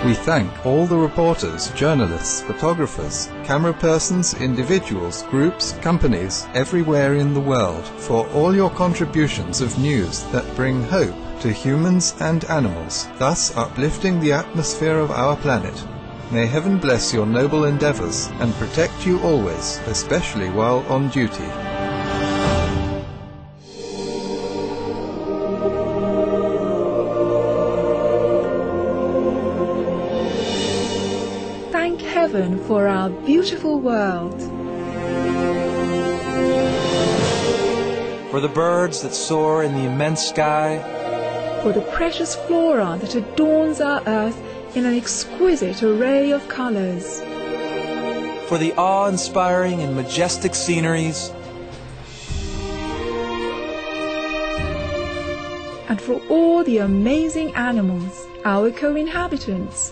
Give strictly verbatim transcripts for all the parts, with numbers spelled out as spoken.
We thank all the reporters, journalists, photographers, camera persons, individuals, groups, companies, everywhere in the world, for all your contributions of news that bring hope to humans and animals, thus uplifting the atmosphere of our planet. May heaven bless your noble endeavors and protect you always, especially while on duty. Thank heaven for our beautiful world. For the birds that soar in the immense sky. For the precious flora that adorns our earth in an exquisite array of colors. For the awe-inspiring and majestic sceneries. And for all the amazing animals, our co-inhabitants,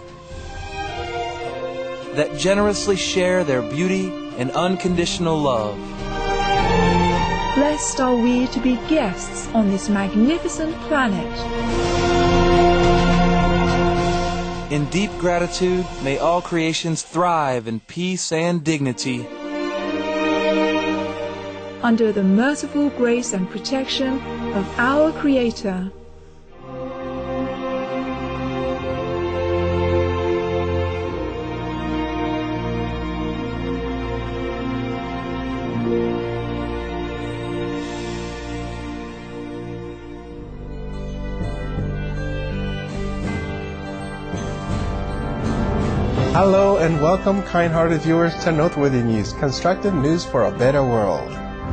that generously share their beauty and unconditional love. Blessed are we to be guests on this magnificent planet. In deep gratitude, may all creations thrive in peace and dignity. Under the merciful grace and protection of our Creator. Hello and welcome, kind-hearted viewers, to Noteworthy News, constructive news for a better world.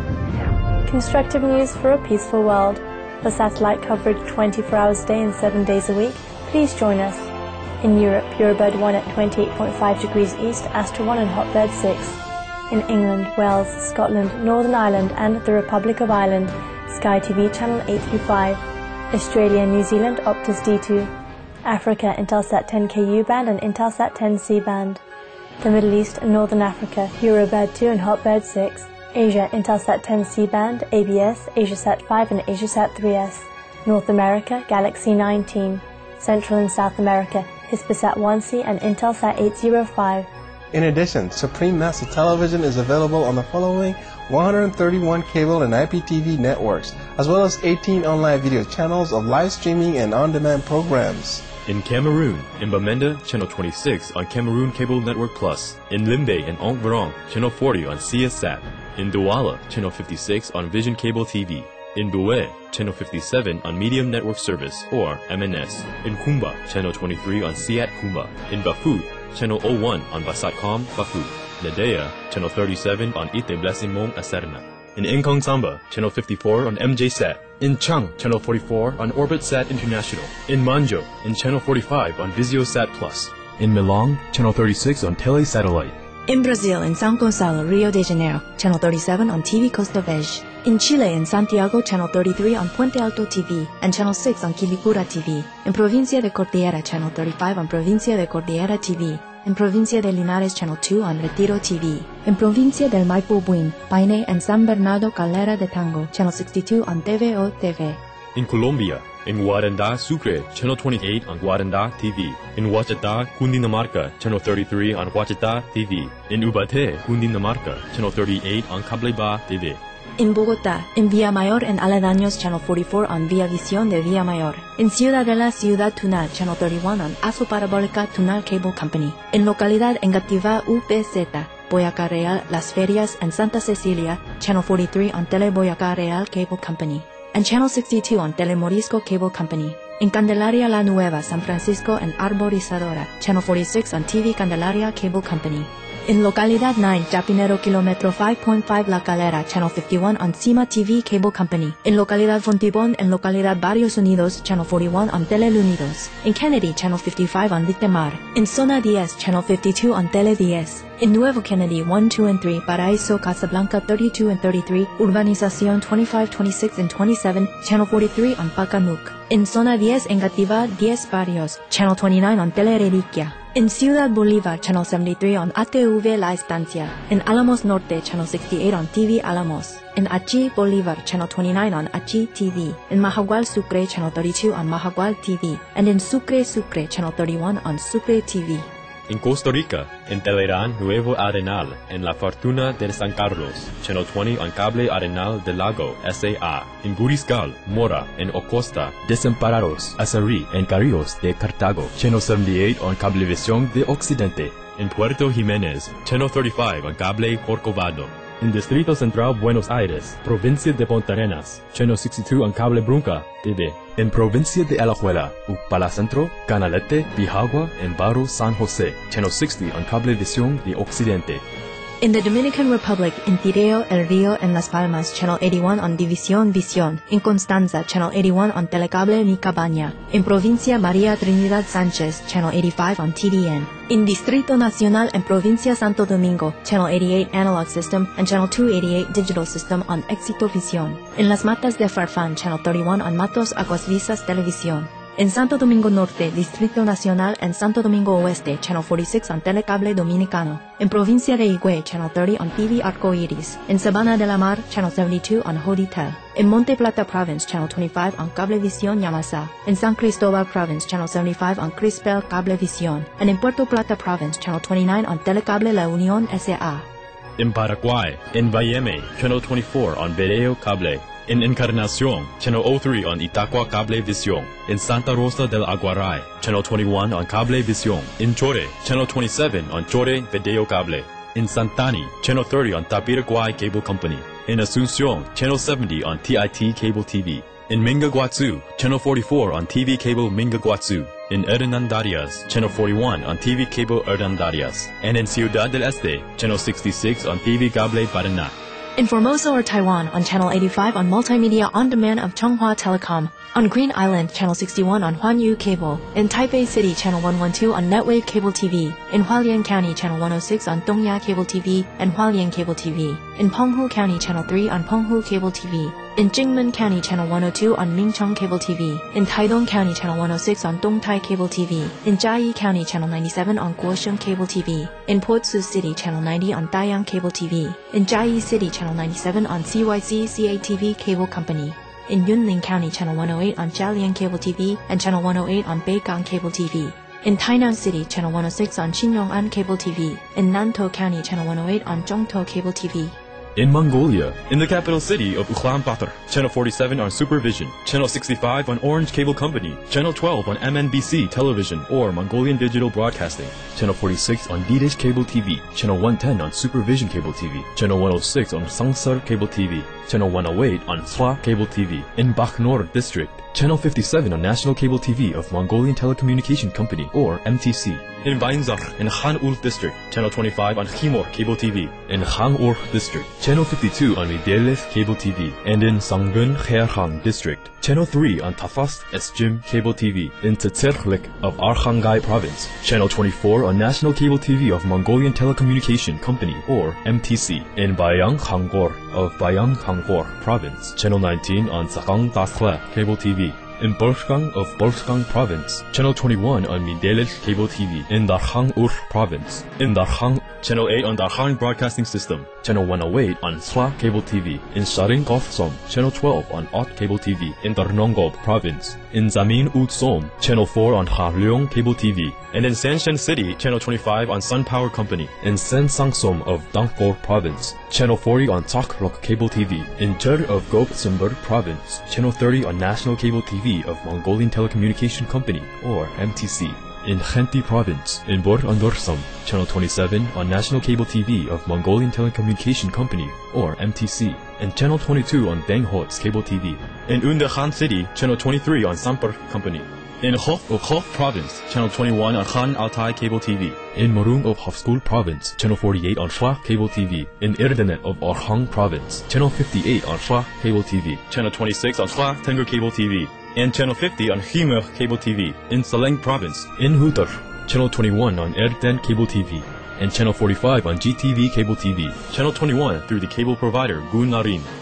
Constructive news for a peaceful world. For satellite coverage twenty-four hours a day and seven days a week, please join us. In Europe, Eurobird one at twenty-eight point five degrees east, Astra one and Hotbird six. In England, Wales, Scotland, Northern Ireland and the Republic of Ireland, Sky T V channel eight three five. Australia and New Zealand, Optus D two. Africa, Intelsat ten K U band and Intelsat ten C band. The Middle East and Northern Africa, Eurobird two and Hotbird six. Asia, Intelsat ten C band, A B S, AsiaSat five and AsiaSat three S. North America, Galaxy nineteen. Central and South America, Hispasat one C and Intelsat eight oh five. In addition, Supreme Massive Television is available on the following one hundred thirty-one cable and I P T V networks, as well as eighteen online video channels of live streaming and on-demand programs. In Cameroon, in Bamenda, Channel twenty-six on Cameroon Cable Network Plus. In Limbe and Ongverong, Channel forty on C S Sat. In Douala, Channel fifty-six on Vision Cable T V. In Boué, Channel fifty-seven on Medium Network Service, or M N S. In Kumba, Channel twenty-three on Siat Kumba. In Bafut, Channel oh one on Basatcom Bafut. Nadea, Channel thirty-seven on Ite Blasimong Aserna. In Nkong Samba, Channel fifty-four on M J Sat. In Chang, Channel forty-four on OrbitSat International. In Manjo, in Channel forty-five on VisioSat Plus. In Milong, Channel thirty-six on Telesatellite. In Brazil, in São Gonçalo, Rio de Janeiro, Channel thirty-seven on T V Costa Verde. In Chile, in Santiago, Channel thirty-three on Puente Alto T V and Channel six on Quilicura T V. In Provincia de Cordillera, Channel thirty-five on Provincia de Cordillera T V. In Provincia de Linares, Channel two on Retiro T V. In Provincia del Maipo Buin, Paine and San Bernardo Calera de Tango, Channel sixty-two on T V O T V. In Colombia, in Guaranda, Sucre, Channel twenty-eight on Guaranda T V. In Huachata, Cundinamarca, Channel thirty-three on Huachata T V. In Ubaté, Cundinamarca, Channel thirty-eight on Cableba T V. In Bogotá, in Villamayor and Aledaños, Channel forty-four on Vía Visión de Villamayor. In Ciudadela, Ciudad Tunal, Channel thirty-one on Aso Parabólica Tunal Cable Company. In Localidad Engativá U P Z, Boyacá Real, Las Ferias and Santa Cecilia, Channel forty-three on Tele Boyacá Real Cable Company. And Channel sixty-two on Telemorisco Cable Company. In Candelaria La Nueva, San Francisco and Arborizadora, Channel forty-six on T V Candelaria Cable Company. In Localidad nine, Chapinero Kilometro five point five La Calera, Channel fifty-one on Cima T V Cable Company. In Localidad Fontibón and Localidad Barrios Unidos, Channel forty-one on Tele Unidos. In Kennedy, Channel fifty-five on Litemar. In Zona ten, Channel fifty-two on Tele ten. In Nuevo Kennedy, one, two, and three, Paraíso, Casablanca thirty-two and thirty-three, Urbanización twenty-five, twenty-six, and twenty-seven, Channel forty-three on Pacanuc. In Zona ten, Engativá ten Barrios, Channel twenty-nine on Tele Reliquia. In Ciudad Bolívar, Channel seventy-three on A T V La Estancia. In Alamos Norte, Channel sixty-eight on T V Alamos. In Achi, Bolívar, Channel twenty-nine on Achi T V. In Mahagual Sucre, Channel thirty-two on Mahagual T V. And in Sucre, Sucre, Channel thirty-one on Sucre T V. In Costa Rica, in Telerán Nuevo Arenal, in La Fortuna de San Carlos, Channel twenty on Cable Arenal del Lago, S A A. In Guriscal, Mora, in Ocosta, Desamparados, Azarí, and Carrillos de Cartago, Channel seventy-eight on Cablevisión de Occidente. In Puerto Jiménez, Channel thirty-five on Cable Corcovado. In Distrito Central Buenos Aires, Provincia de Puntarenas, Channel sixty-two on Cable Brunca T V. In Provincia de Alajuela, Upala Centro, Canalete, Bijagua, and Barrio San Jose, Channel sixty on Cablevisión de Occidente. In the Dominican Republic, in Tireo, El Rio, and Las Palmas, Channel eighty-one on División Visión. In Constanza, Channel eighty-one on Telecable Mi Cabaña. In Provincia María Trinidad Sánchez, Channel eighty-five on T D N. In Distrito Nacional and Provincia Santo Domingo, Channel eighty-eight Analog System and Channel two eighty-eight Digital System on Éxito Visión. In Las Matas de Farfán, Channel thirty-one on Matos Aguas Visas Televisión. In Santo Domingo Norte, Distrito Nacional, and Santo Domingo Oeste, Channel forty-six on Telecable Dominicano. In Provincia de Higüey, Channel thirty on T V Arcoiris. In Sabana de la Mar, Channel seventy-two on Hoditel. In Monte Plata Province, Channel twenty-five on Cablevisión Yamasa. In San Cristobal Province, Channel seventy-five on Crispel Cablevisión. And in Puerto Plata Province, Channel twenty-nine on Telecable La Unión S A. In Paraguay, in Bayeme, Channel twenty-four on Video Cable. In Encarnación, Channel oh three on Itacua Cablevisión. In Santa Rosa del Aguaray, Channel twenty-one on Cablevisión. In Chore, Channel twenty-seven on Chore Video Cable. In Santani, Channel thirty on Tapiraguay Cable Company. In Asunción, Channel seventy on T I T Cable T V. In Mingaguazú, Channel forty-four on T V Cable Mingaguazú. In Hernandarias, Channel forty-one on T V Cable Hernandarias. And in Ciudad del Este, Channel sixty-six on T V Cable Paraná. In Formosa or Taiwan, on Channel eighty-five on Multimedia On Demand of Chunghwa Telecom. On Green Island, Channel sixty-one on Huanyu Cable. In Taipei City, Channel one twelve on Netwave Cable T V. In Hualien County, Channel one oh six on Dongya Cable T V and Hualien Cable T V. In Penghu County, Channel three on Penghu Cable T V. In Jingmen County, Channel one oh two on Mincheng Cable T V. In Taidong County, Channel one oh six on Dongtai Cable T V. In Jiayi County, Channel ninety-seven on Guosheng Cable T V. In Port-Sus City, Channel ninety on Dayang Cable T V. In Jiayi City, Channel ninety-seven on C Y C C A T V Cable Company. In Yunlin County, Channel one oh eight on Jialian Cable T V and Channel one oh eight on Beigang Cable T V. In Tainan City, Channel one oh six on Xinyong'an Cable T V. In Nantou County, Channel one oh eight on Zhongtou Cable T V. In Mongolia, in the capital city of Ulaanbaatar, Channel forty-seven on Supervision, Channel sixty-five on Orange Cable Company, Channel twelve on M N B C Television or Mongolian Digital Broadcasting, Channel forty-six on D-Dish Cable T V, Channel one ten on Supervision Cable T V, Channel one oh six on Sangsar Cable T V, Channel one oh eight on Swa Cable T V. In Bakhnor District, Channel fifty-seven on National Cable T V of Mongolian Telecommunication Company or M T C. In Bainzar, in Khan-Ul District, Channel twenty-five on Khimor Cable T V. In Khan-Ur District, Channel fifty-two on Midelef Cable T V. And in Sangbun Khairkhan District, Channel three on Tafast Esjim Cable T V. In Tsetserkhlik of Arkhangai Province, Channel twenty-four on National Cable T V of Mongolian Telecommunication Company or M T C. In Bayang Khangor of Bayang Khangor Province, Channel nineteen on Sakang Tasla Cable T V. In Bolsgang of Bolsgang Province, Channel twenty-one on Midelef Cable T V. In Darkhang Ur Province, in Darkhang, Channel eight on Darkhang Broadcasting System, Channel one oh eight on Swa Cable T V. In Sharing Gofsom, Channel twelve on Ot Cable T V. In Darnongob Province, in Zamin Utsom, Channel four on Harleong Cable T V. And in Sanshan City, Channel twenty-five on Sun Power Company. In Sen Sangsom of Dangor Province, Channel forty on Takrok Cable T V. In Jer of Gobsumber Province, Channel thirty on National Cable T V of Mongolian Telecommunication Company or M T C. In Khenti Province, in Bor Andorsam, Channel twenty-seven on National Cable T V of Mongolian Telecommunication Company or M T C. And Channel twenty-two on Denghots Cable T V. In Unda Khan City, Channel twenty-three on Sampur Company. In Hof of Hof Province, Channel twenty-one on Khan Altai Cable T V. In Morung of Hofskul Province, Channel forty-eight on Shwa Cable T V. In Erdenet of Orkhang Province, Channel fifty-eight on Shwa Cable T V. Channel twenty-six on Shwa Tengur Cable T V. And Channel fifty on Khmer Cable T V. In Saleng Province, in Hutar, Channel twenty-one on Erden Cable T V. And Channel forty-five on G T V Cable T V. Channel twenty-one through the cable provider Gunarin.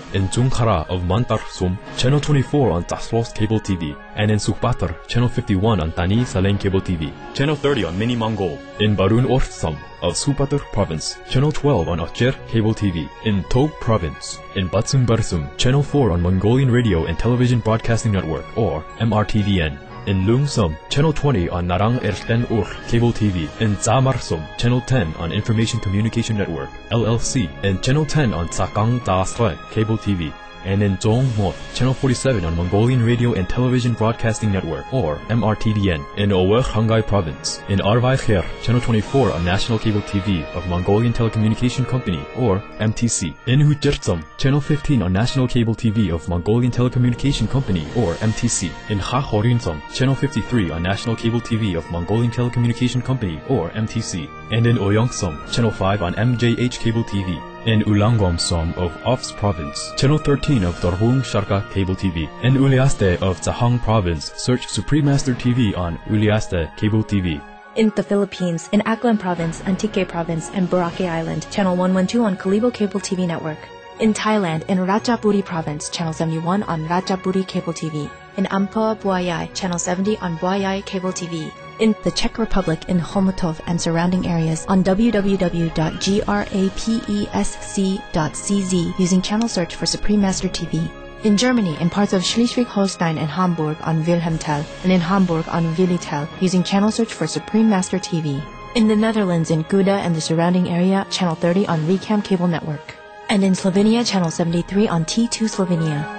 in Jungkara of Mantar Sum, Channel twenty-four on Taslos Cable T V, and in Sukhbatar, Channel fifty-one on Tani Saleng Cable T V, Channel thirty on Mini Mongol, in Barun Orsam of Sukhbatar Province, Channel twelve on Aceh Cable T V, in Tob Province, in Batsum Barsum, Channel four on Mongolian Radio and Television Broadcasting Network, or M R T V N, in Lungsum, Channel twenty on Narang Erten Ur Cable T V, in Zamarsum, Channel ten on Information Communication Network, L L C, and Channel ten on Sakang Dasre Cable T V, and in Zhongmo, Channel forty-seven on Mongolian Radio and Television Broadcasting Network, or M R T V N, in Ower Khangai Province, in Arvai Kher, Channel twenty-four on National Cable T V of Mongolian Telecommunication Company, or M T C, in Hujertsum, Channel fifteen on National Cable T V of Mongolian Telecommunication Company, or M T C, in Khahorinsum, Channel fifty-three on National Cable T V of Mongolian Telecommunication Company, or M T C, and in Oyeongsum, Channel five on M J H Cable T V, in Ulangwamsom of Ofs Province, Channel thirteen of Dorhung Sharka Cable T V, in Uliaste of Zahang Province, search Supreme Master T V on Uliaste Cable T V. In the Philippines, in Aklan Province, Antique Province, and Boracay Island, Channel one twelve on Kalibo Cable T V Network. In Thailand, in Ratchaburi Province, Channel seventy-one on Ratchaburi Cable T V. In Amphoe Buayai, Channel seventy on Buayai Cable T V. In the Czech Republic, in Chomutov and surrounding areas, on w w w dot grapesc dot c z using channel search for Supreme Master T V. In Germany, in parts of Schleswig-Holstein and Hamburg on Wilhelmtel, and in Hamburg on Willitel using channel search for Supreme Master T V. In the Netherlands, in Gouda and the surrounding area, Channel thirty on Recam Cable Network. And in Slovenia, Channel seventy-three on T two Slovenia.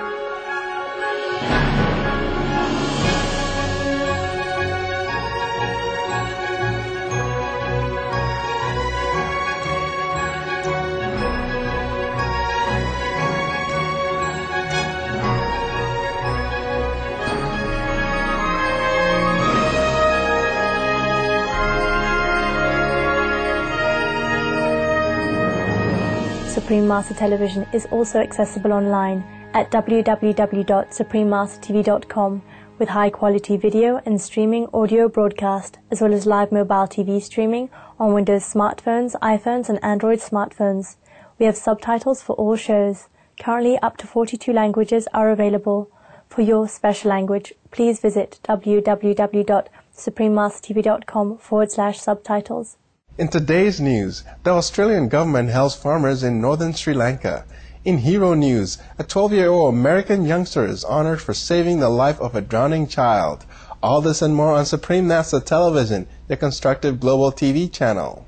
Supreme Master Television is also accessible online at w w w dot supreme master t v dot com with high-quality video and streaming audio broadcast, as well as live mobile T V streaming on Windows smartphones, iPhones, and Android smartphones. We have subtitles for all shows. Currently, up to forty-two languages are available. For your special language, please visit w w w dot supreme master t v dot com forward slash subtitles. In today's news, the Australian government helps farmers in northern Sri Lanka. In Hero News, a twelve-year-old American youngster is honored for saving the life of a drowning child. All this and more on Supreme Master Television, the constructive global T V channel.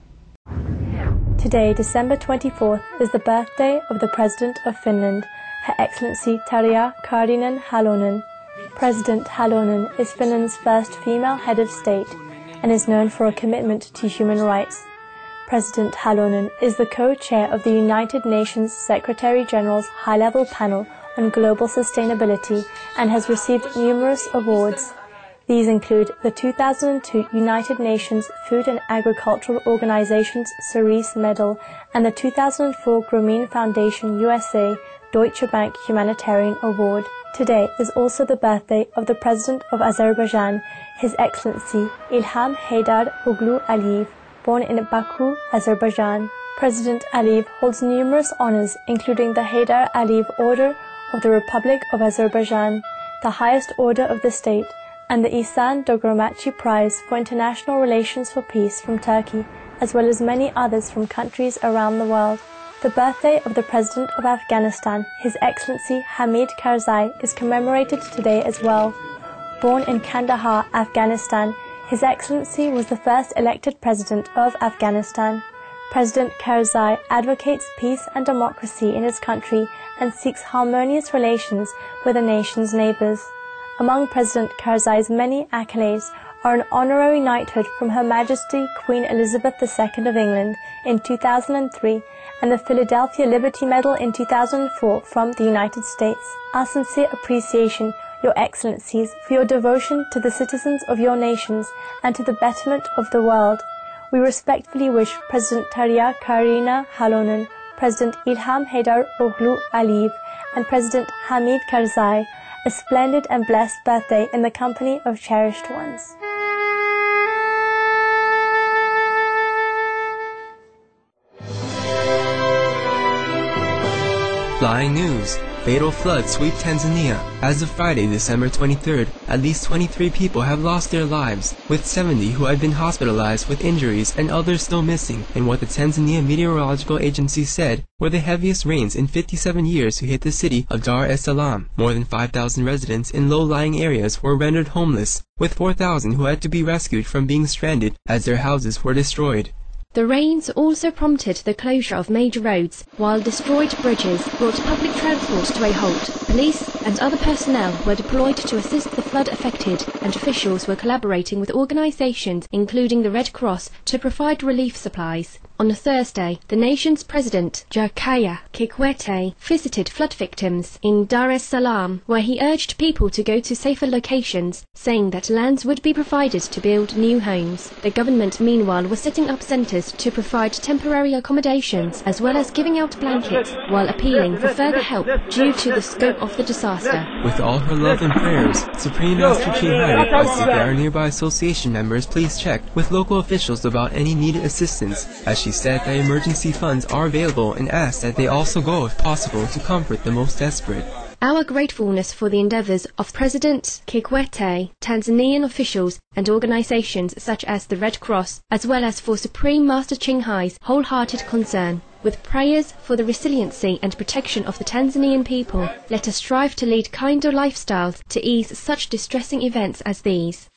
Today, December twenty-fourth, is the birthday of the President of Finland, Her Excellency Tarja Kaarinen Halonen. President Halonen is Finland's first female head of state and is known for a commitment to human rights. President Halonen is the co-chair of the United Nations Secretary-General's High-Level Panel on Global Sustainability and has received numerous awards. These include the two thousand two United Nations Food and Agricultural Organization's Cerise Medal and the two thousand four Grameen Foundation U S A Deutsche Bank Humanitarian Award. Today is also the birthday of the President of Azerbaijan, His Excellency Ilham Heydar Oghlu Aliyev, born in Baku, Azerbaijan. President Aliyev holds numerous honors, including the Heydar Aliyev Order of the Republic of Azerbaijan, the highest order of the state, and the Ihsan Dogromachi Prize for International Relations for Peace from Turkey, as well as many others from countries around the world. The birthday of the President of Afghanistan, His Excellency Hamid Karzai, is commemorated today as well. Born in Kandahar, Afghanistan, His Excellency was the first elected President of Afghanistan. President Karzai advocates peace and democracy in his country and seeks harmonious relations with the nation's neighbors. Among President Karzai's many accolades are an honorary knighthood from Her Majesty Queen Elizabeth the Second of England in two thousand three and the Philadelphia Liberty Medal in two thousand four from the United States. Our sincere appreciation, Your Excellencies, for your devotion to the citizens of your nations and to the betterment of the world. We respectfully wish President Tarja Kaarinen Halonen, President Ilham Heydar Oghlu Aliyev, and President Hamid Karzai a splendid and blessed birthday in the company of cherished ones. Flying news. Fatal flood sweep Tanzania. As of Friday, December twenty-third, at least twenty-three people have lost their lives, with seventy who had been hospitalized with injuries and others still missing in what the Tanzania Meteorological Agency said were the heaviest rains in fifty-seven years to hit the city of Dar es Salaam. More than five thousand residents in low-lying areas were rendered homeless, with four thousand who had to be rescued from being stranded as their houses were destroyed. The rains also prompted the closure of major roads, while destroyed bridges brought public transport to a halt. Police and other personnel were deployed to assist the flood-affected, and officials were collaborating with organizations including the Red Cross to provide relief supplies. On Thursday, the nation's president, Jakaya Kikwete, visited flood victims in Dar es Salaam, where he urged people to go to safer locations, saying that lands would be provided to build new homes. The government, meanwhile, was setting up centers to provide temporary accommodations, as well as giving out blankets, while appealing for further help due to the scope of the disaster. With all her love and prayers, Supreme Master Ching Hai requested that our nearby association members please check with local officials about any needed assistance, as she said that emergency funds are available and asked that they also go, if possible, to comfort the most desperate. Our gratefulness for the endeavors of President Kikwete, Tanzanian officials and organizations such as the Red Cross, as well as for Supreme Master Ching Hai's wholehearted concern. With prayers for the resiliency and protection of the Tanzanian people, let us strive to lead kinder lifestyles to ease such distressing events as these.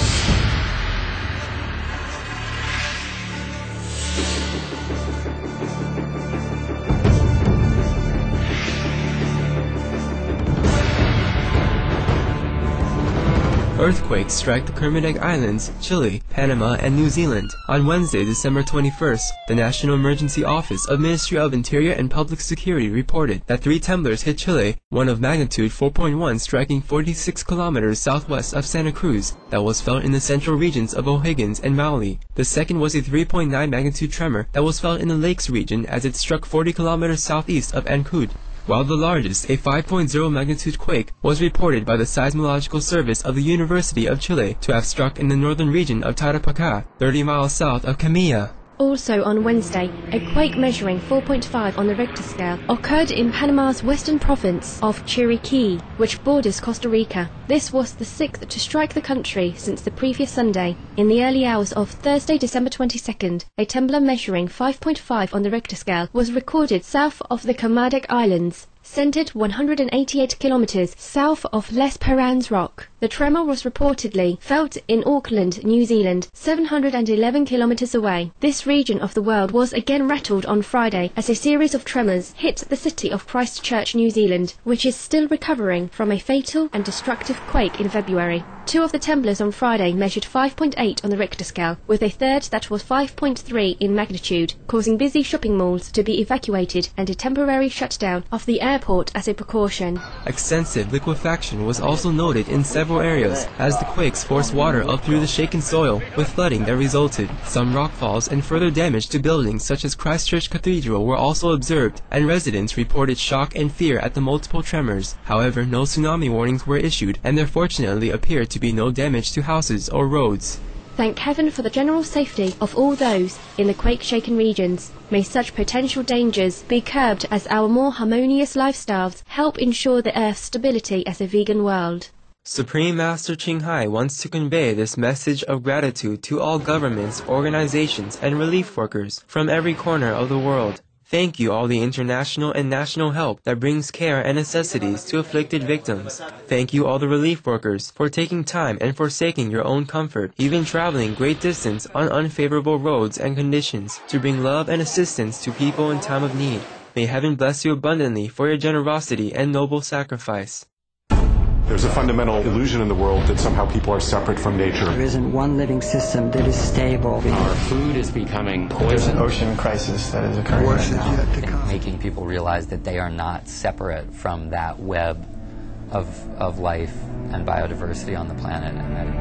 Earthquakes strike the Kermadec Islands, Chile, Panama, and New Zealand. On Wednesday, December twenty-first, the National Emergency Office of Ministry of Interior and Public Security reported that three tremblers hit Chile, one of magnitude four point one striking forty-six kilometers southwest of Santa Cruz, that was felt in the central regions of O'Higgins and Maui. The second was a three point nine magnitude tremor that was felt in the Lakes region as it struck forty kilometers southeast of Ancud, while the largest, a five point zero magnitude quake, was reported by the Seismological Service of the University of Chile to have struck in the northern region of Tarapacá, thirty miles south of Camilla. Also on Wednesday, a quake measuring four point five on the Richter scale occurred in Panama's western province of Chiriquí, which borders Costa Rica. This was the sixth to strike the country since the previous Sunday. In the early hours of Thursday, December twenty-second, a tremor measuring five point five on the Richter scale was recorded south of the Kermadec Islands, centered one hundred eighty-eight kilometers south of Les Perrans Rock. The tremor was reportedly felt in Auckland, New Zealand, seven hundred eleven kilometers away. This region of the world was again rattled on Friday as a series of tremors hit the city of Christchurch, New Zealand, which is still recovering from a fatal and destructive quake in February. Two of the tremors on Friday measured five point eight on the Richter scale, with a third that was five point three in magnitude, causing busy shopping malls to be evacuated and a temporary shutdown of the airport as a precaution. Extensive liquefaction was also noted in several areas as the quakes forced water up through the shaken soil, with flooding that resulted. Some rockfalls and further damage to buildings such as Christchurch Cathedral were also observed, and residents reported shock and fear at the multiple tremors. However, no tsunami warnings were issued, and there fortunately appeared to be no damage to houses or roads. Thank heaven for the general safety of all those in the quake-shaken regions. May such potential dangers be curbed as our more harmonious lifestyles help ensure the Earth's stability as a vegan world. Supreme Master Ching Hai wants to convey this message of gratitude to all governments, organizations, and relief workers from every corner of the world. Thank you all the international and national help that brings care and necessities to afflicted victims. Thank you all the relief workers for taking time and forsaking your own comfort, even traveling great distance on unfavorable roads and conditions, to bring love and assistance to people in time of need. May heaven bless you abundantly for your generosity and noble sacrifice. There's a fundamental illusion in the world that somehow people are separate from nature. There isn't one living system that is stable. Our food is becoming poison. There's an ocean crisis that is occurring right now. And making people realize that they are not separate from that web of, of life and biodiversity on the planet. And that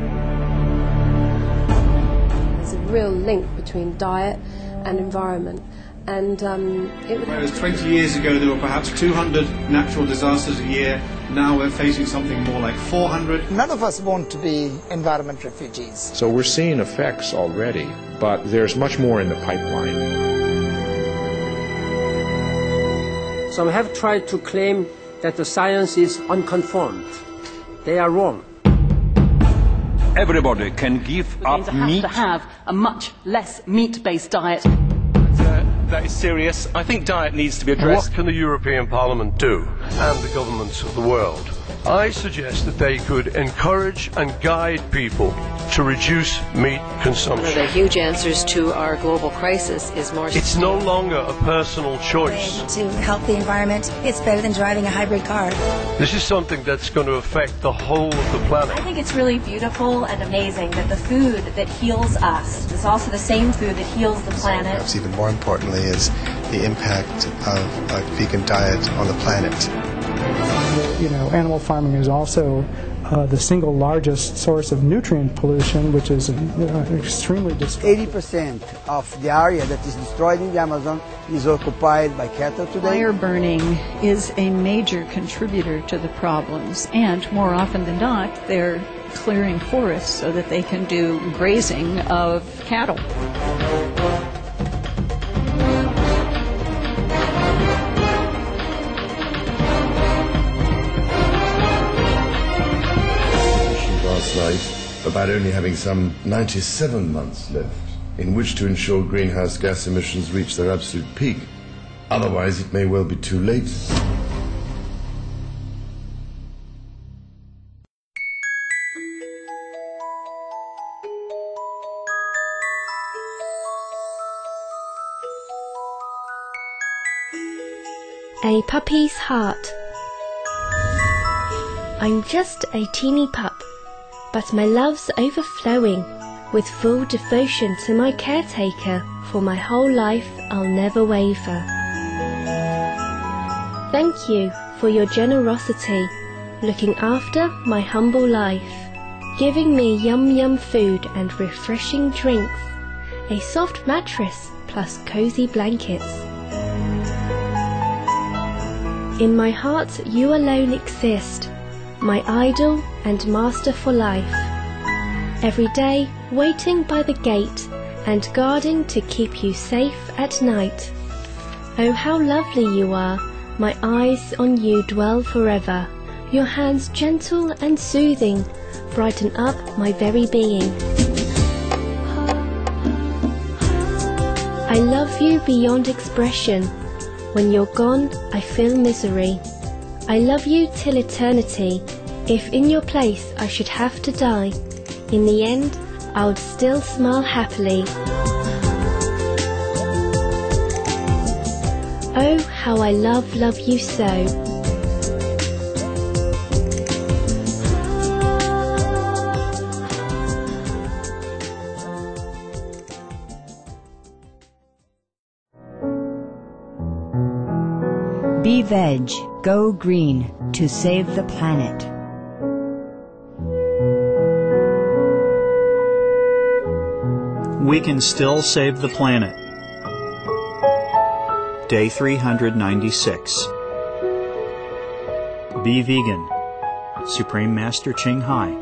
there's a real link between diet and environment. And um, it would Whereas twenty years ago there were perhaps two hundred natural disasters a year, now we're facing something more like four hundred. None of us want to be environment refugees. So we're seeing effects already, but there's much more in the pipeline. Some have tried to claim that the science is unconformed. They are wrong. Everybody can give We're up going to have meat. to have a much less meat-based diet. Uh, that is serious. I think diet needs to be addressed. What can the European Parliament do, and the governments of the world? I suggest that they could encourage and guide people to reduce meat consumption. One of the huge answers to our global crisis is more... It's no longer a personal choice. To help the environment, it's better than driving a hybrid car. This is something that's going to affect the whole of the planet. I think it's really beautiful and amazing that the food that heals us is also the same food that heals the planet. Perhaps even more importantly is the impact of a vegan diet on the planet. You know, animal farming is also uh, the single largest source of nutrient pollution, which is uh, extremely destructive. eighty percent of the area that is destroyed in the Amazon is occupied by cattle today. Fire burning is a major contributor to the problems, and more often than not, they're clearing forests so that they can do grazing of cattle. Life about only having some ninety-seven months left in which to ensure greenhouse gas emissions reach their absolute peak. Otherwise, it may well be too late. A puppy's heart. I'm just a teeny pup, but my love's overflowing with full devotion to my caretaker. For my whole life I'll never waver. Thank you for your generosity, looking after my humble life, giving me yum yum food and refreshing drinks, a soft mattress plus cozy blankets. In my heart you alone exist, my idol and master for life, every day waiting by the gate and guarding to keep you safe at night. Oh, how lovely you are, my eyes on you dwell forever, your hands gentle and soothing brighten up my very being. I love you beyond expression, when you're gone I feel misery. I love you till eternity. If in your place I should have to die, in the end I would still smile happily. Oh, how I love, love you so. Be veg, go green to save the planet. We can still save the planet. Day three hundred ninety-six. Be vegan. Supreme Master Ching Hai.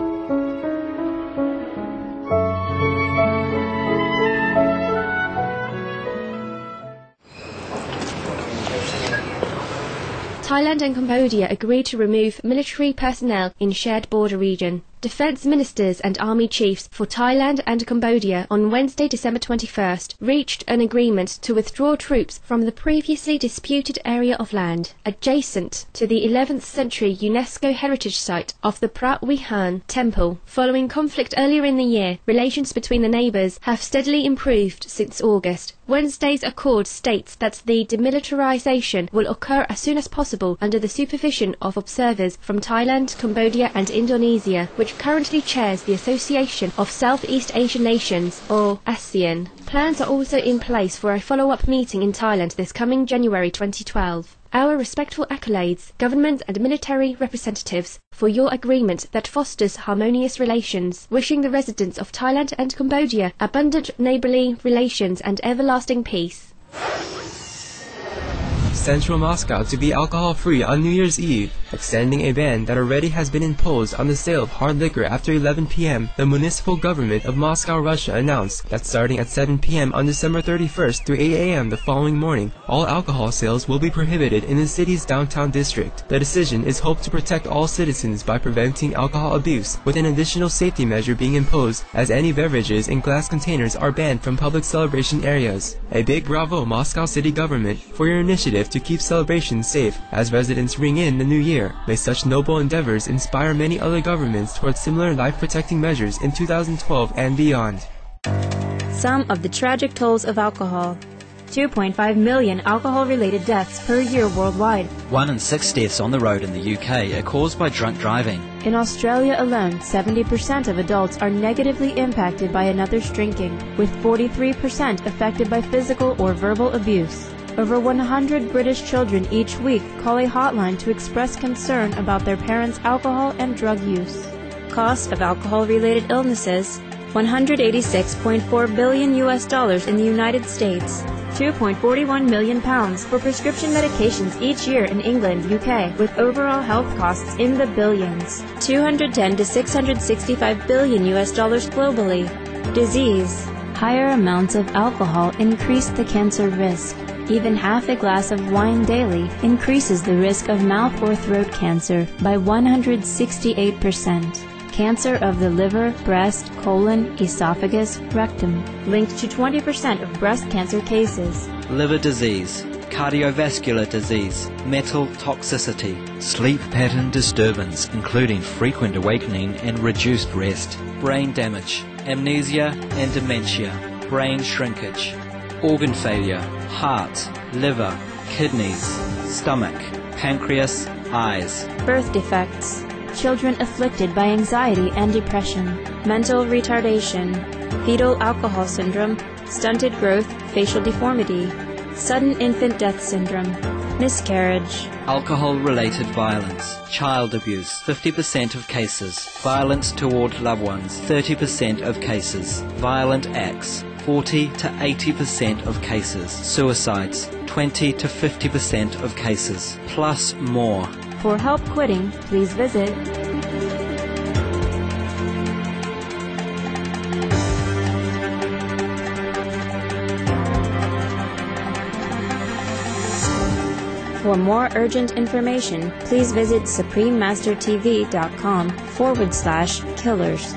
Thailand and Cambodia agreed to remove military personnel in shared border region. Defence ministers and army chiefs for Thailand and Cambodia on Wednesday, December twenty-first, reached an agreement to withdraw troops from the previously disputed area of land adjacent to the eleventh century UNESCO heritage site of the Prat Vihan Temple. Following conflict earlier in the year, relations between the neighbours have steadily improved since August. Wednesday's accord states that the demilitarisation will occur as soon as possible under the supervision of observers from Thailand, Cambodia and Indonesia, which currently chairs the Association of Southeast Asian Nations, or ASEAN. Plans are also in place for a follow-up meeting in Thailand this coming January twenty twelve. Our respectful accolades, government and military representatives, for your agreement that fosters harmonious relations, wishing the residents of Thailand and Cambodia abundant neighbourly relations and everlasting peace. central Moscow to be alcohol-free on New Year's Eve, extending a ban that already has been imposed on the sale of hard liquor after eleven p m The municipal government of Moscow, Russia announced that starting at seven p m on December thirty-first through eight a m the following morning, all alcohol sales will be prohibited in the city's downtown district. The decision is hoped to protect all citizens by preventing alcohol abuse, with an additional safety measure being imposed, as any beverages in glass containers are banned from public celebration areas. A big bravo, Moscow city government, for your initiative to keep celebrations safe as residents ring in the new year. May such noble endeavors inspire many other governments towards similar life-protecting measures in two thousand twelve and beyond. Some of the tragic tolls of alcohol. two point five million alcohol-related deaths per year worldwide. One in six deaths on the road in the U K are caused by drunk driving. In Australia alone, seventy percent of adults are negatively impacted by another's drinking, with forty-three percent affected by physical or verbal abuse. Over one hundred British children each week call a hotline to express concern about their parents' alcohol and drug use. Cost of alcohol-related illnesses, one hundred eighty-six point four billion U S dollars in the United States, two point four one million pounds for prescription medications each year in England, U K, with overall health costs in the billions, two hundred ten to six hundred sixty-five billion U S dollars globally. Disease. Higher amounts of alcohol increase the cancer risk. Even half a glass of wine daily increases the risk of mouth or throat cancer by one hundred sixty-eight percent. Cancer of the liver, breast, colon, esophagus, rectum, linked to twenty percent of breast cancer cases. Liver disease, cardiovascular disease, metal toxicity, sleep pattern disturbance including frequent awakening and reduced rest, brain damage, amnesia and dementia, brain shrinkage, organ failure, heart, liver, kidneys, stomach, pancreas, eyes. Birth defects. Children afflicted by anxiety and depression, mental retardation, fetal alcohol syndrome, stunted growth, facial deformity, sudden infant death syndrome, miscarriage. Alcohol-related violence, child abuse, fifty percent of cases, violence toward loved ones, thirty percent of cases, violent acts, forty to eighty percent of cases, suicides, twenty to fifty percent of cases, plus more. For help quitting, please visit For more urgent information, please visit suprememastertv.com forward slash killers.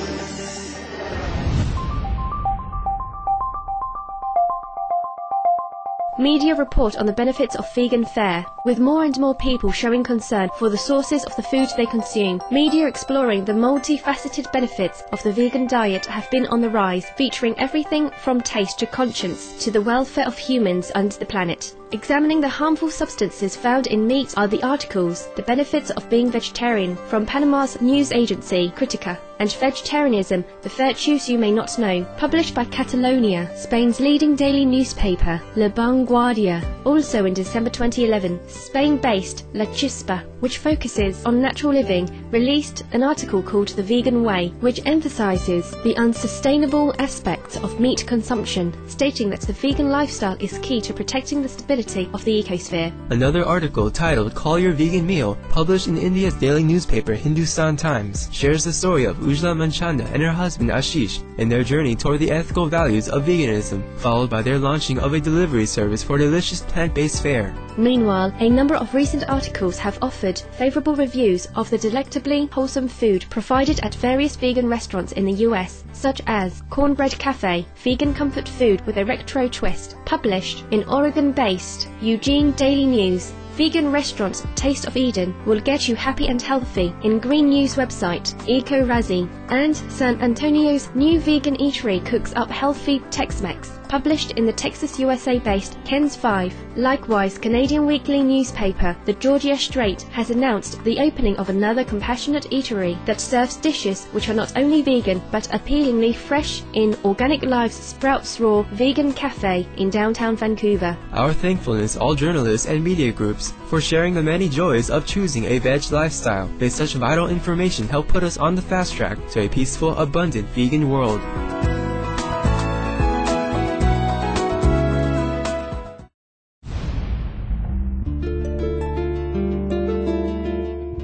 Media report on the benefits of vegan fare, with more and more people showing concern for the sources of the food they consume. Media exploring the multifaceted benefits of the vegan diet have been on the rise, featuring everything from taste to conscience to the welfare of humans and the planet. Examining the harmful substances found in meat are the articles The Benefits of Being Vegetarian from Panama's news agency Critica, and Vegetarianism, The Virtues You May Not Know, published by Catalonia, Spain's leading daily newspaper, La Vanguardia. Also in December twenty eleven, Spain-based La Chispa, which focuses on natural living, released an article called The Vegan Way, which emphasizes the unsustainable aspects of meat consumption, stating that the vegan lifestyle is key to protecting the stability of the ecosphere. Another article titled Call Your Vegan Meal, published in India's daily newspaper Hindustan Times, shares the story of Ujla Manchanda and her husband Ashish in their journey toward the ethical values of veganism, followed by their launching of a delivery service for delicious plant-based fare. Meanwhile, a number of recent articles have offered favorable reviews of the delectably wholesome food provided at various vegan restaurants in the U S, such as Cornbread Cafe, vegan comfort food with a retro twist, published in Oregon-based Eugene Daily News. Vegan restaurant Taste of Eden will get you happy and healthy in Green News website Eco Razzie, and San Antonio's new vegan eatery cooks up healthy Tex-Mex, published in the Texas U S A-based Ken's five. Likewise, Canadian weekly newspaper The Georgia Straight has announced the opening of another compassionate eatery that serves dishes which are not only vegan but appealingly fresh in Organic Life's Sprouts Raw Vegan Cafe in downtown Vancouver. Our thankfulness all journalists and media groups for sharing the many joys of choosing a veg lifestyle. May such vital information help put us on the fast track to a peaceful, abundant vegan world.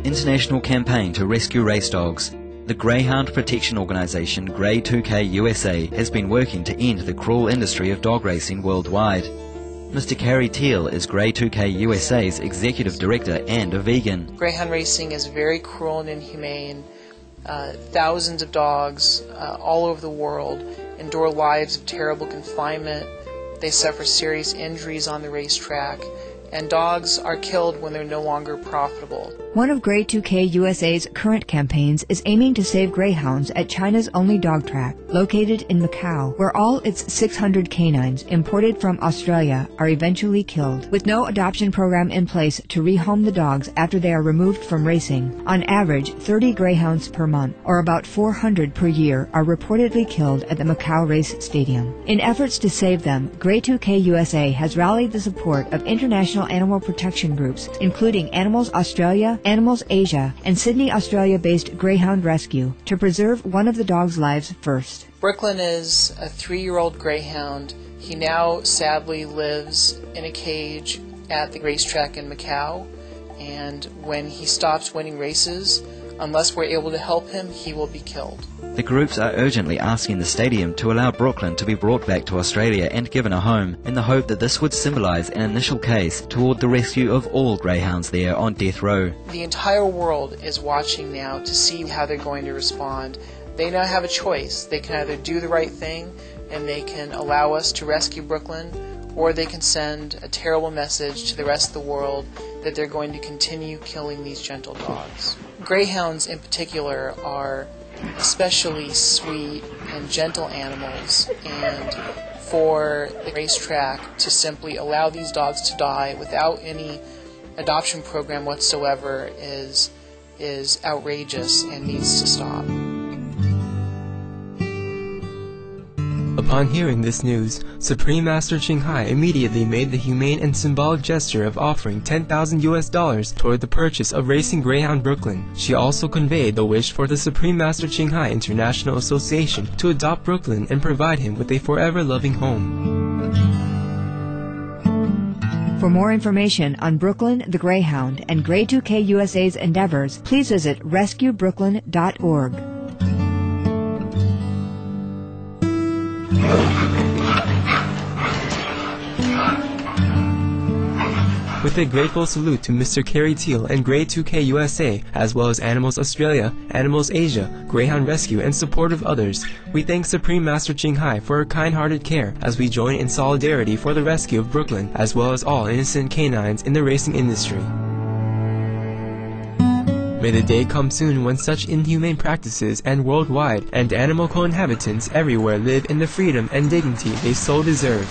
international campaign to rescue race dogs. The Greyhound protection organisation Grey two K U S A has been working to end the cruel industry of dog racing worldwide. Mister Kerry Teal is Grey two K U S A's executive director and a vegan. Greyhound racing is very cruel and inhumane. Uh, thousands of dogs uh, all over the world endure lives of terrible confinement. They suffer serious injuries on the racetrack, and dogs are killed when they're no longer profitable. One of Grey two K U S A's current campaigns is aiming to save greyhounds at China's only dog track, located in Macau, where all its six hundred canines imported from Australia are eventually killed. With no adoption program in place to rehome the dogs after they are removed from racing, on average thirty greyhounds per month, or about four hundred per year, are reportedly killed at the Macau Race Stadium. In efforts to save them, Grey two K U S A has rallied the support of international animal protection groups, including Animals Australia, Animals Asia, and Sydney, Australia-based Greyhound Rescue, to preserve one of the dog's lives first. Brooklyn is a three-year-old greyhound. He now sadly lives in a cage at the racetrack in Macau, and when he stops winning races, unless we're able to help him, he will be killed. The groups are urgently asking the stadium to allow Brooklyn to be brought back to Australia and given a home, in the hope that this would symbolise an initial case toward the rescue of all greyhounds there on death row. The entire world is watching now to see how they're going to respond. They now have a choice. They can either do the right thing and they can allow us to rescue Brooklyn, or they can send a terrible message to the rest of the world that they're going to continue killing these gentle dogs. Greyhounds in particular are especially sweet and gentle animals, and for the racetrack to simply allow these dogs to die without any adoption program whatsoever is is outrageous and needs to stop. Upon hearing this news, Supreme Master Ching Hai immediately made the humane and symbolic gesture of offering ten thousand U S dollars toward the purchase of Racing Greyhound Brooklyn. She also conveyed the wish for the Supreme Master Ching Hai International Association to adopt Brooklyn and provide him with a forever loving home. For more information on Brooklyn the Greyhound and Grey two K U S A's endeavors, please visit rescue brooklyn dot org. With a grateful salute to Mister Kerry Teal and Grey two K U S A, as well as Animals Australia, Animals Asia, Greyhound Rescue, and support of others, we thank Supreme Master Ching Hai for her kind-hearted care as we join in solidarity for the rescue of Brooklyn, as well as all innocent canines in the racing industry. May the day come soon when such inhumane practices end worldwide, and animal co-inhabitants everywhere live in the freedom and dignity they so deserve.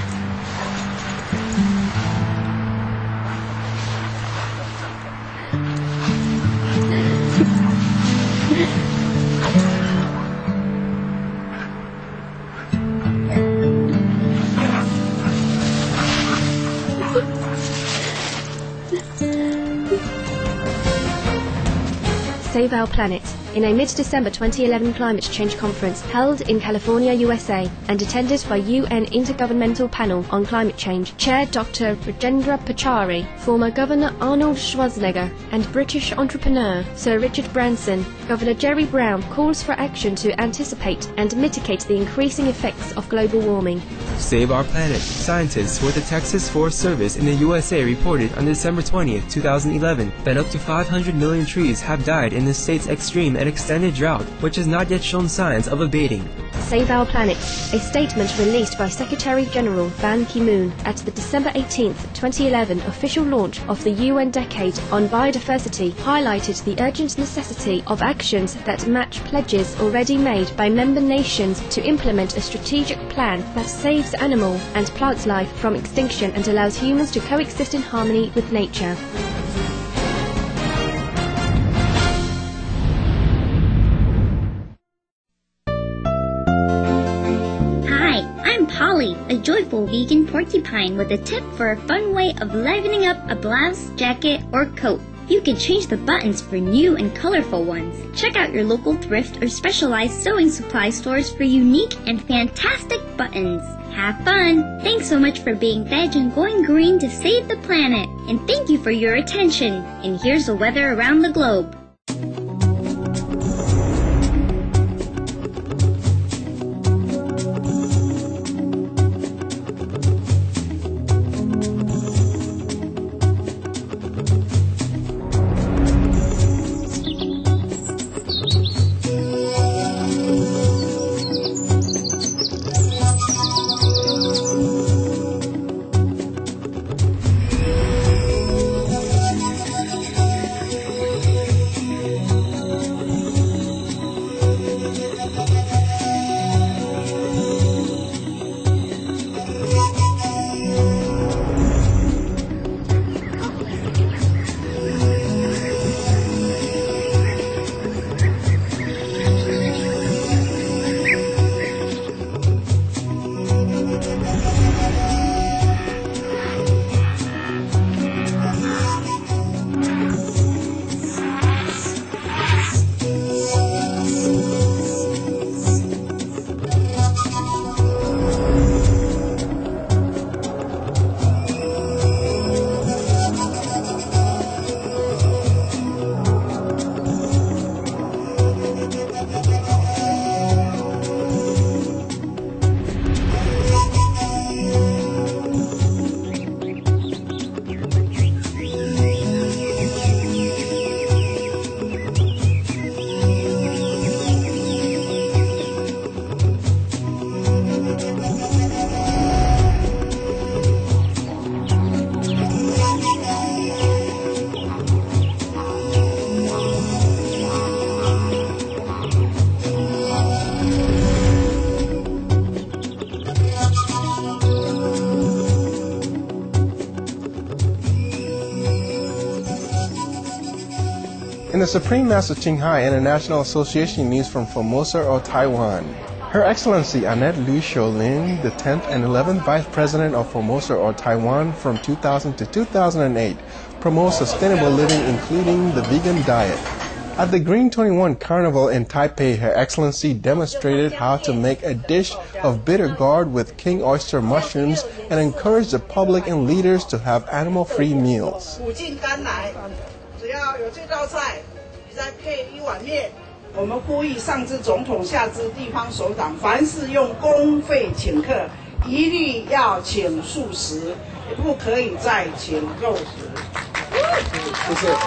Save Our Planet, in a mid-December twenty eleven climate change conference held in California, U S A, and attended by U N Intergovernmental Panel on Climate Change, Chair Doctor Rajendra Pachauri, former Governor Arnold Schwarzenegger, and British entrepreneur Sir Richard Branson, Governor Jerry Brown calls for action to anticipate and mitigate the increasing effects of global warming. Save Our Planet. Scientists with the Texas Forest Service in the U S A reported on December twentieth, two thousand eleven, that up to five hundred million trees have died in the state's extreme and extended drought, which has not yet shown signs of abating. Save Our Planet, a statement released by Secretary General Ban Ki-moon at the December eighteenth, twenty eleven official launch of the U N Decade on Biodiversity, highlighted the urgent necessity of actions that match pledges already made by member nations to implement a strategic plan that saves animal and plant life from extinction and allows humans to coexist in harmony with nature. Polly, a joyful vegan porcupine with a tip for a fun way of livening up a blouse, jacket, or coat. You can change the buttons for new and colorful ones. Check out your local thrift or specialized sewing supply stores for unique and fantastic buttons. Have fun! Thanks so much for being veg and going green to save the planet. And thank you for your attention. And here's the weather around the globe. In the Supreme Master Ching Hai International Association news from Formosa or Taiwan. Her Excellency Annette Lu Xiaolin, the tenth and eleventh Vice President of Formosa or Taiwan from two thousand to two thousand eight, promotes sustainable living including the vegan diet. At the Green twenty-one Carnival in Taipei, Her Excellency demonstrated how to make a dish of bitter gourd with king oyster mushrooms and encouraged the public and leaders to have animal-free meals. 只要有这道菜，你再配一碗面。我们呼吁上至总统，下至地方首长，凡是用公费请客，一律要请素食，不可以再请肉食。谢谢。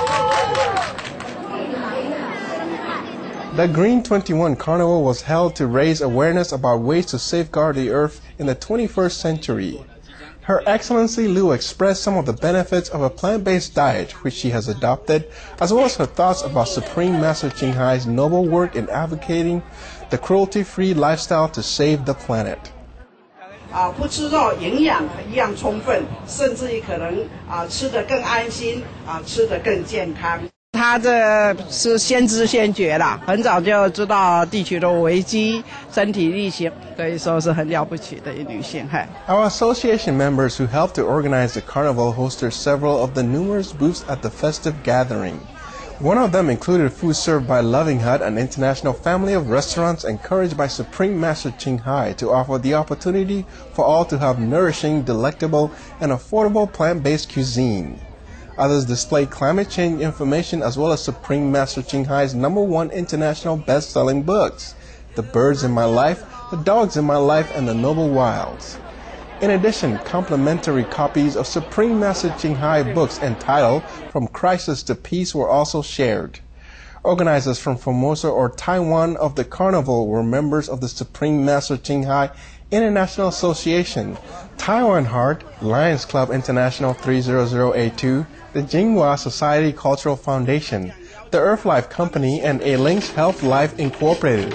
The Green twenty-one Carnival was held to raise awareness about ways to safeguard the earth in the twenty-first century. Her Excellency Lu expressed some of the benefits of a plant-based diet which she has adopted, as well as her thoughts about Supreme Master Ching Hai's noble work in advocating the cruelty-free lifestyle to save the planet. 啊，不吃肉营养一样充分，甚至于可能啊吃得更安心，啊吃得更健康。 她这是先知先觉啦，很早就知道地球的危机，身体力行，可以说是很了不起的女性。嗨。 Our association members who helped to organize the carnival hosted several of the numerous booths at the festive gathering. One of them included food served by Loving Hut, an international family of restaurants encouraged by Supreme Master Ching Hai to offer the opportunity for all to have nourishing, delectable, and affordable plant-based cuisine. Others displayed climate change information as well as Supreme Master Ching Hai's number one international best-selling books, The Birds in My Life, The Dogs in My Life, and The Noble Wilds. In addition, complimentary copies of Supreme Master Ching Hai books entitled From Crisis to Peace were also shared. Organizers from Formosa or Taiwan of the carnival were members of the Supreme Master Ching Hai International Association, Taiwan Heart, Lions Club International three thousand eighty-two, the Jinghua Society Cultural Foundation, the Earthlife Company, and A Links Health Life Incorporated.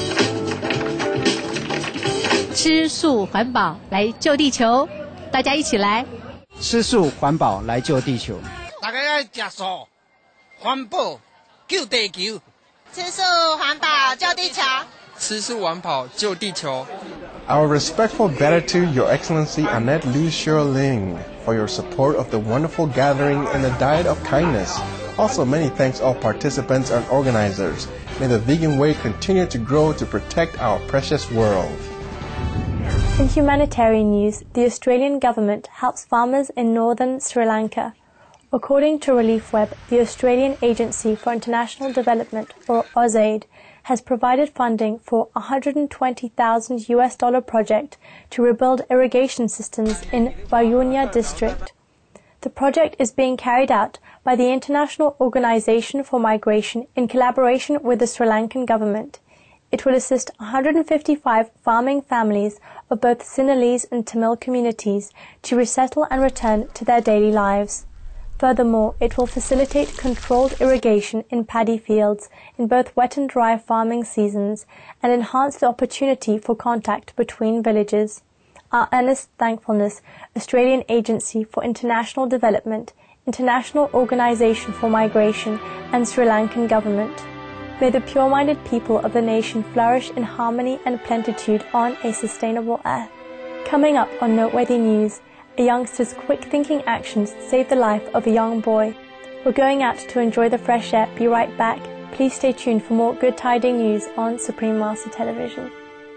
吃素环保来救地球，大家一起来。 吃素环保来救地球。 大家要吃素，环保救地球。 吃素环保救地球。 吃素环保救地球。 Our respectful gratitude, Your Excellency Annette Lu Xiaolin, for your support of the wonderful gathering and the diet of kindness. Also, many thanks all participants and organizers. May the vegan way continue to grow to protect our precious world. In humanitarian news, the Australian government helps farmers in northern Sri Lanka. According to ReliefWeb, the Australian Agency for International Development, or AusAid, has provided funding for a one hundred twenty thousand U S dollar project to rebuild irrigation systems in Vayunya district. The project is being carried out by the International Organization for Migration in collaboration with the Sri Lankan government. It will assist one hundred fifty-five farming families of both Sinhalese and Tamil communities to resettle and return to their daily lives. Furthermore, it will facilitate controlled irrigation in paddy fields in both wet and dry farming seasons and enhance the opportunity for contact between villages. Our earnest thankfulness, Australian Agency for International Development, International Organization for Migration, and Sri Lankan government. May the pure-minded people of the nation flourish in harmony and plenitude on a sustainable earth. Coming up on Noteworthy News, a youngster's quick-thinking actions saved the life of a young boy. We're going out to enjoy the fresh air. Be right back. Please stay tuned for more good tiding news on Supreme Master Television.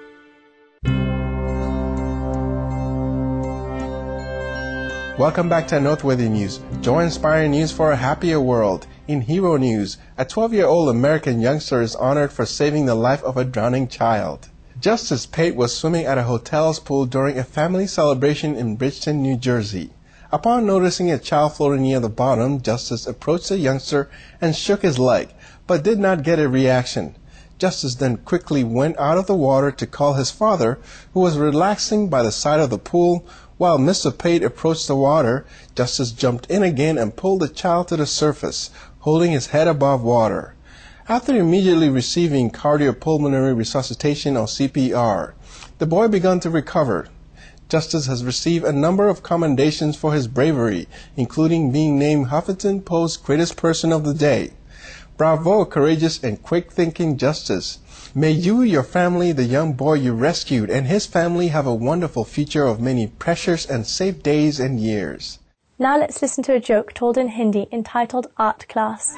Welcome back to Noteworthy News, joy-inspiring news for a happier world. In Hero News, a twelve-year-old American youngster is honored for saving the life of a drowning child. Justice Pate was swimming at a hotel's pool during a family celebration in Bridgeton, New Jersey. Upon noticing a child floating near the bottom, Justice approached the youngster and shook his leg, but did not get a reaction. Justice then quickly went out of the water to call his father, who was relaxing by the side of the pool. While Mister Pate approached the water, Justice jumped in again and pulled the child to the surface, holding his head above water. After immediately receiving cardiopulmonary resuscitation or C P R, the boy began to recover. Justice has received a number of commendations for his bravery, including being named Huffington Post's Greatest Person of the Day. Bravo, courageous and quick-thinking Justice. May you, your family, the young boy you rescued, and his family have a wonderful future of many precious and safe days and years. Now let's listen to a joke told in Hindi entitled Art Class.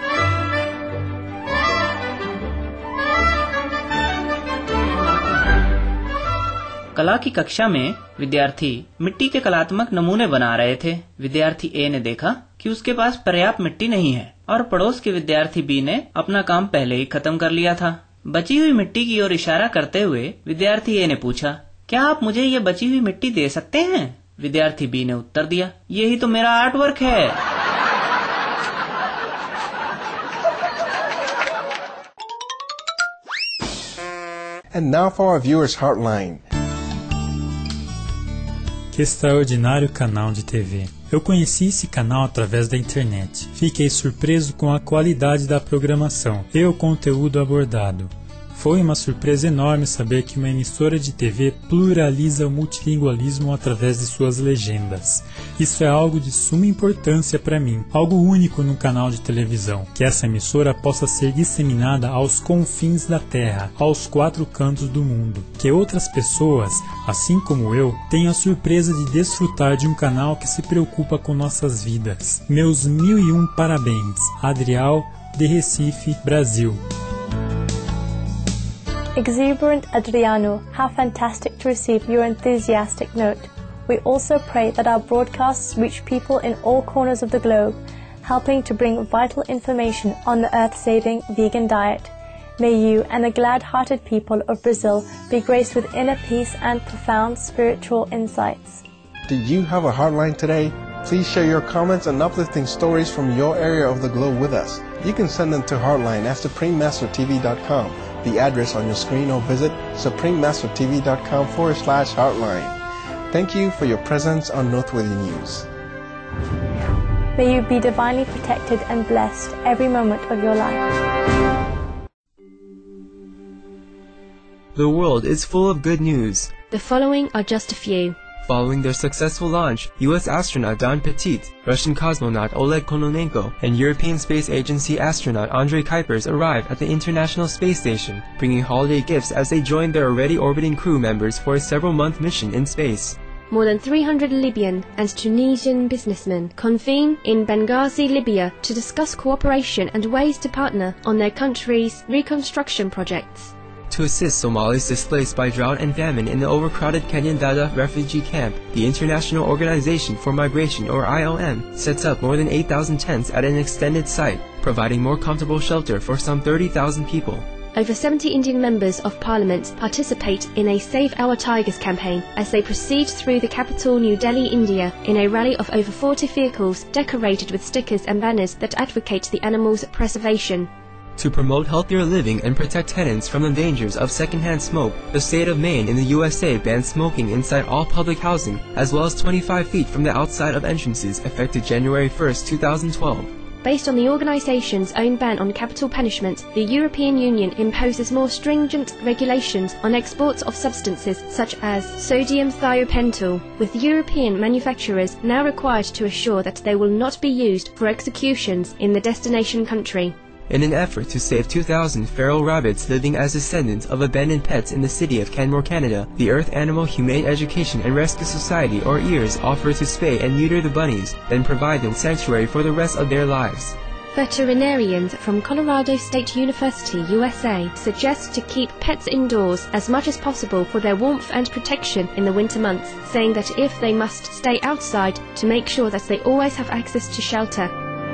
कला की कक्षा में विद्यार्थी मिट्टी के कलात्मक नमूने बना रहे थे। विद्यार्थी ए ने देखा कि उसके पास पर्याप्त मिट्टी नहीं है और पड़ोस के विद्यार्थी बी ने अपना काम पहले ही खत्म कर लिया था। बची हुई मिट्टी की ओर इशारा करते हुए विद्यार्थी ए ने पूछा, क्या आप मुझे ये बची हुई मिट्टी दे सकते हैं? विद्यार्थी बी ने उत्तर दिया, यही तो मेरा आर्ट वर्क है। And now for our viewers' hotline. Que extraordinário canal de T V. Eu conheci esse canal através da internet. Fiquei surpreso com a qualidade da programação e o conteúdo abordado. Foi uma surpresa enorme saber que uma emissora de T V pluraliza o multilingualismo através de suas legendas. Isso é algo de suma importância para mim, algo único no canal de televisão, que essa emissora possa ser disseminada aos confins da Terra, aos quatro cantos do mundo, que outras pessoas, assim como eu, tenham a surpresa de desfrutar de um canal que se preocupa com nossas vidas. Meus mil e um parabéns, Adrial, de Recife, Brasil. Exuberant Adriano, how fantastic to receive your enthusiastic note. We also pray that our broadcasts reach people in all corners of the globe, helping to bring vital information on the earth-saving vegan diet. May you and the glad-hearted people of Brazil be graced with inner peace and profound spiritual insights. Did you have a hotline today? Please share your comments and uplifting stories from your area of the globe with us. You can send them to hotline at supreme master t v dot com. The address on your screen, or visit supreme master t v dot com forward slash hotline. Thank you for your presence on Noteworthy News. May you be divinely protected and blessed every moment of your life. The world is full of good news. The following are just a few. Following their successful launch, U S astronaut Don Petit, Russian cosmonaut Oleg Kononenko, and European Space Agency astronaut Andrei Kuipers arrived at the International Space Station, bringing holiday gifts as they joined their already orbiting crew members for a several-month mission in space. more than three hundred Libyan and Tunisian businessmen convene in Benghazi, Libya, to discuss cooperation and ways to partner on their country's reconstruction projects. To assist Somalis displaced by drought and famine in the overcrowded Kenyan Dadaab refugee camp, the International Organization for Migration, or I O M, sets up more than eight thousand tents at an extended site, providing more comfortable shelter for some thirty thousand people. Over seventy Indian members of parliament participate in a Save Our Tigers campaign as they proceed through the capital New Delhi, India, in a rally of over forty vehicles decorated with stickers and banners that advocate the animals' preservation. To promote healthier living and protect tenants from the dangers of secondhand smoke, the state of Maine in the U S A banned smoking inside all public housing, as well as twenty-five feet from the outside of entrances, effective January first, two thousand twelve. Based on the organisation's own ban on capital punishment, the European Union imposes more stringent regulations on exports of substances such as sodium thiopental, with European manufacturers now required to assure that they will not be used for executions in the destination country. In an effort to save two thousand feral rabbits living as descendants of abandoned pets in the city of Canmore, Canada, the Earth Animal Humane Education and Rescue Society, or EARS, offers to spay and neuter the bunnies, then provide them sanctuary for the rest of their lives. Veterinarians from Colorado State University, U S A, suggest to keep pets indoors as much as possible for their warmth and protection in the winter months, saying that if they must stay outside, to make sure that they always have access to shelter.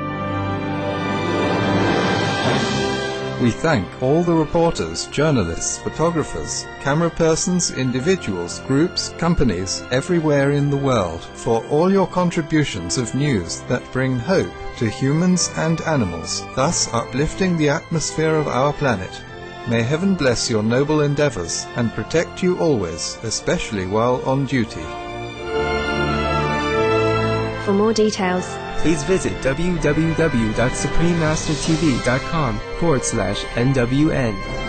We thank all the reporters, journalists, photographers, camera persons, individuals, groups, companies, everywhere in the world, for all your contributions of news that bring hope to humans and animals, thus uplifting the atmosphere of our planet. May heaven bless your noble endeavors and protect you always, especially while on duty. For more details, please visit w w w dot supreme master t v dot com forward slash N W N.